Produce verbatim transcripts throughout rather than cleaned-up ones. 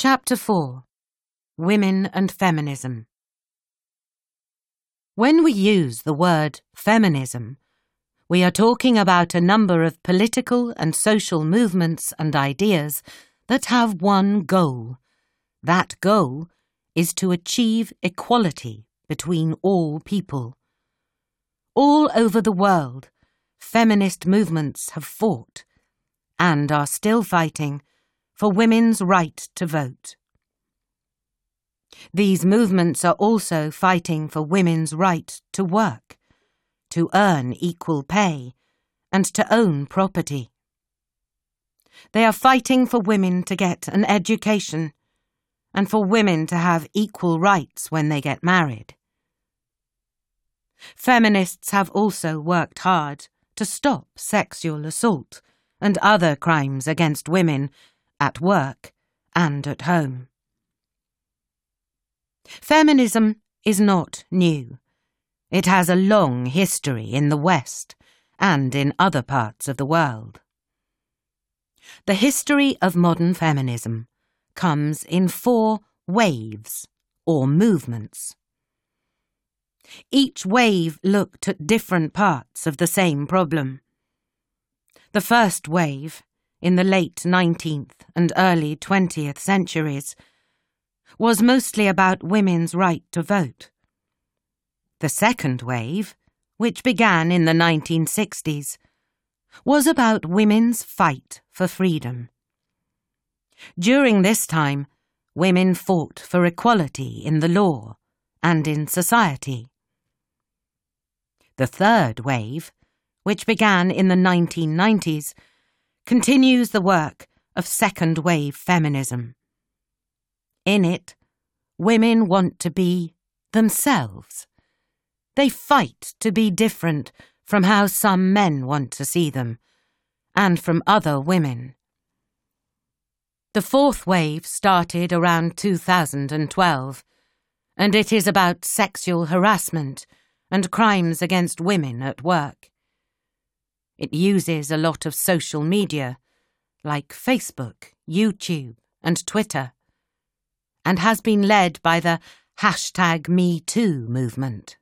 Chapter four. Women and Feminism. When we use the word feminism, we are talking about a number of political and social movements and ideas that have one goal. That goal is to achieve equality between all people. All over the world, feminist movements have fought, and are still fighting, for women's right to vote. These movements are also fighting for women's right to work, to earn equal pay, and to own property. They are fighting for women to get an education, and for women to have equal rights when they get married. Feminists have also worked hard to stop sexual assault and other crimes against women at work and at home. Feminism is not new. It has a long history in the West and in other parts of the world. The history of modern feminism comes in four waves or movements. Each wave looked at different parts of the same problem. The first wave, in the late nineteenth and early twentieth centuries, was mostly about women's right to vote. The second wave, which began in the nineteen sixties, was about women's fight for freedom. During this time, women fought for equality in the law and in society. The third wave, which began in the nineteen nineties, continues the work of second-wave feminism. In it, women want to be themselves. They fight to be different from how some men want to see them, and from other women. The fourth wave started around two thousand twelve, and it is about sexual harassment and crimes against women at work. It uses a lot of social media, like Facebook, YouTube, and Twitter, and has been led by the hashtag Me Too movement.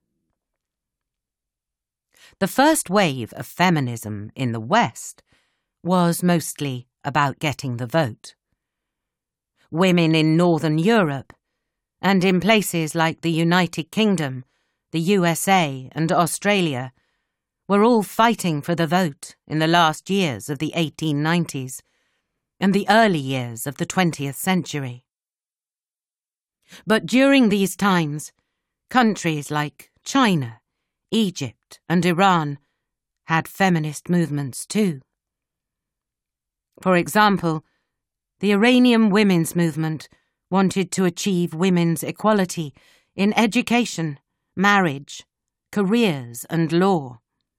The first wave of feminism in the West was mostly about getting the vote. Women in Northern Europe, and in places like the United Kingdom, the U S A, and Australia, were all fighting for the vote in the last years of the eighteen nineties and the early years of the twentieth century. But during these times, countries like China, Egypt, and Iran had feminist movements too. For example, the Iranian women's movement wanted to achieve women's equality in education, marriage, careers, and law.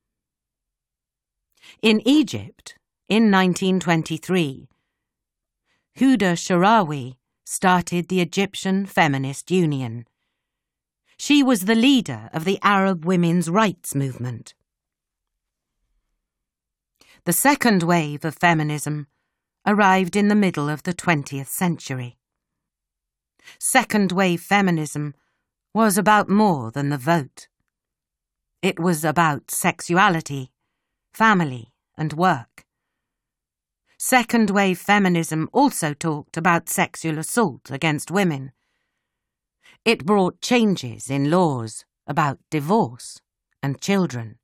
In Egypt, in nineteen twenty-three, Huda Sharawi started the Egyptian Feminist Union. She was the leader of the Arab women's rights movement. The second wave of feminism arrived in the middle of the twentieth century. Second-wave feminism was about more than the vote. It was about sexuality, family, and work. Second-wave feminism also talked about sexual assault against women. It brought changes in laws about divorce and children.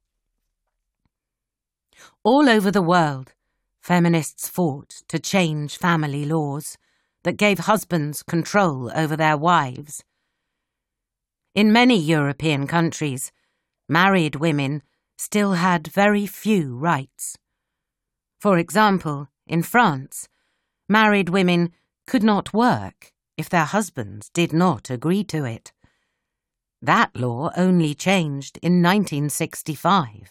All over the world, feminists fought to change family laws that gave husbands control over their wives. In many European countries, married women still had very few rights. For example, in France, married women could not work if their husbands did not agree to it. That law only changed in nineteen sixty-five.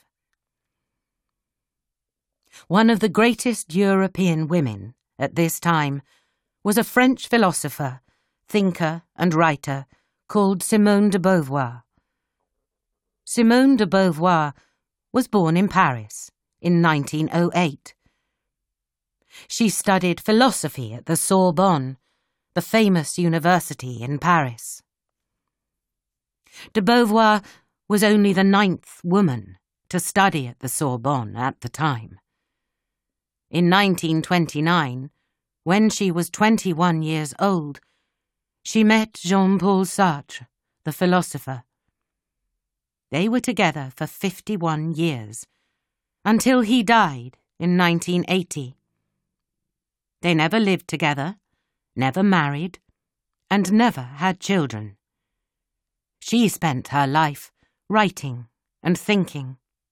One of the greatest European women at this time was a French philosopher, thinker, and writer called Simone de Beauvoir. Simone de Beauvoir was born in Paris in nineteen oh eight. She studied philosophy at the Sorbonne the famous university in Paris. De Beauvoir was only the ninth woman to study at the Sorbonne at the time. In nineteen twenty-nine, when she was twenty-one years old, she met Jean-Paul Sartre, the philosopher. They were together for fifty-one years, until he died in nineteen eighty. They never lived together, never married, and never had children. She spent her life writing and thinking.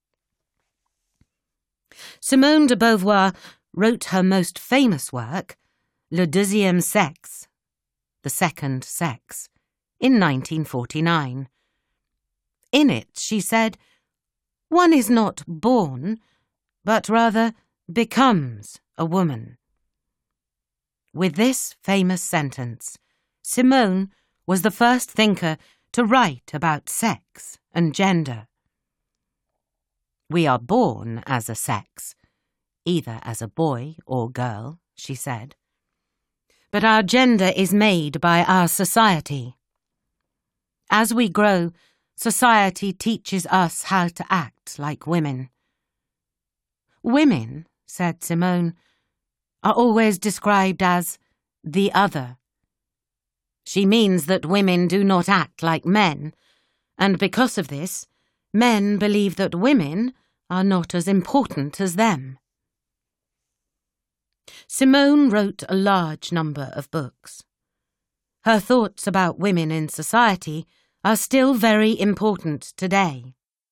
Simone de Beauvoir wrote her most famous work, Le Deuxième Sexe, The Second Sex, in nineteen forty-nine. In it, she said, "One is not born, but rather becomes a woman." With this famous sentence, Simone was the first thinker to write about sex and gender. "We are born as a sex, either as a boy or girl," she said. "But our gender is made by our society. As we grow, society teaches us how to act like women." Women, said Simone, are always described as the other. She means that women do not act like men, and because of this, men believe that women are not as important as them. Simone wrote a large number of books. Her thoughts about women in society are still very important today.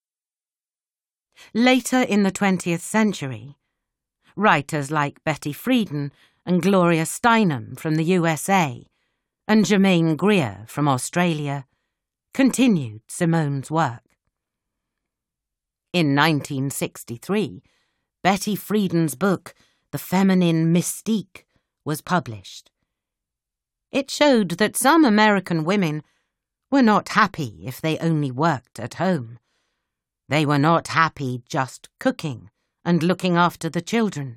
Later in the twentieth century, writers like Betty Friedan and Gloria Steinem from the U S A and Germaine Greer from Australia continued Simone's work. In nineteen sixty-three, Betty Friedan's book, The Feminine Mystique, was published. It showed that some American women were not happy if they only worked at home. They were not happy just cooking and looking after the children.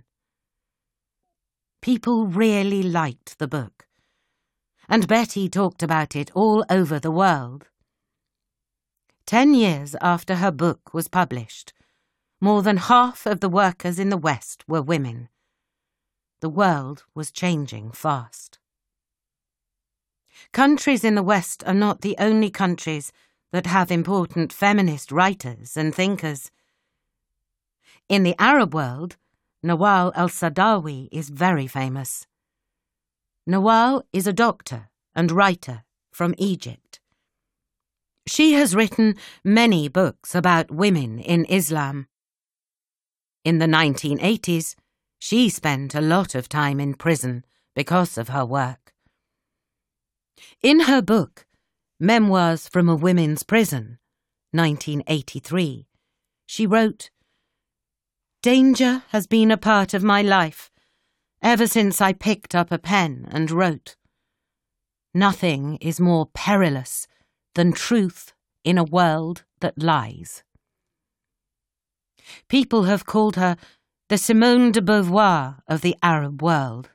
People really liked the book, and Betty talked about it all over the world. Ten years after her book was published, more than half of the workers in the West were women. The world was changing fast. Countries in the West are not the only countries that have important feminist writers and thinkers. In the Arab world, Nawal al-Saadawi is very famous. Nawal is a doctor and writer from Egypt. She has written many books about women in Islam. In the nineteen eighties, she spent a lot of time in prison because of her work. In her book, Memoirs from a Women's Prison, nineteen eighty-three, she wrote, "Danger has been a part of my life ever since I picked up a pen and wrote. Nothing is more perilous than truth in a world that lies." People have called her the Simone de Beauvoir of the Arab world.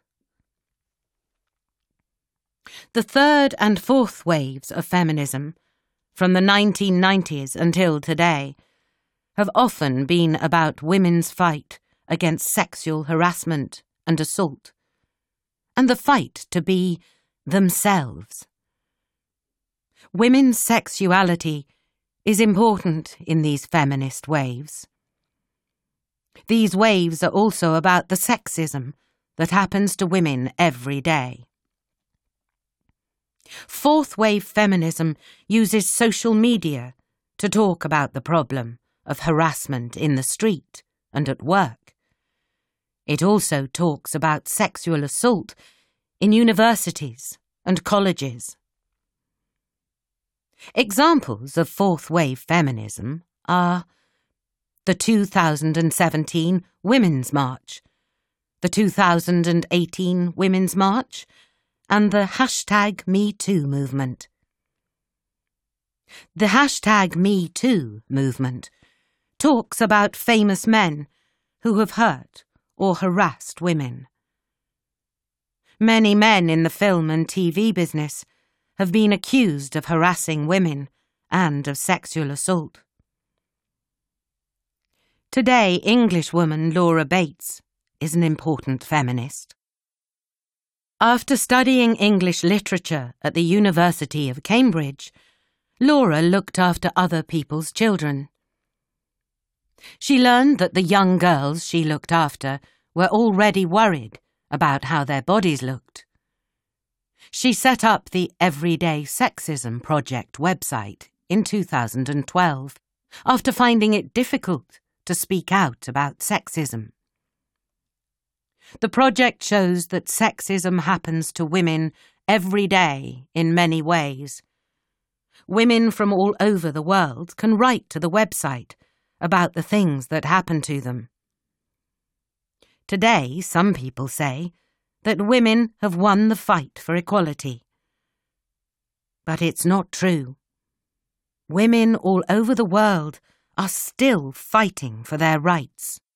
The third and fourth waves of feminism, from the nineteen nineties until today, have often been about women's fight against sexual harassment and assault, and the fight to be themselves. Women's sexuality is important in these feminist waves. These waves are also about the sexism that happens to women every day. Fourth wave feminism uses social media to talk about the problem of harassment in the street and at work. It also talks about sexual assault in universities and colleges. Examples of fourth wave feminism are the two thousand seventeen Women's March, the two thousand eighteen Women's March, and the hashtag Me Too movement. The hashtag Me Too movement talks about famous men who have hurt or harassed women. Many men in the film and T V business have been accused of harassing women and of sexual assault. Today, Englishwoman Laura Bates is an important feminist. After studying English literature at the University of Cambridge, Laura looked after other people's children. She learned that the young girls she looked after were already worried about how their bodies looked. She set up the Everyday Sexism Project website in two thousand twelve after finding it difficult to speak out about sexism. The project shows that sexism happens to women every day in many ways. Women from all over the world can write to the website about the things that happen to them. Today, some people say that women have won the fight for equality. But it's not true. Women all over the world are still fighting for their rights.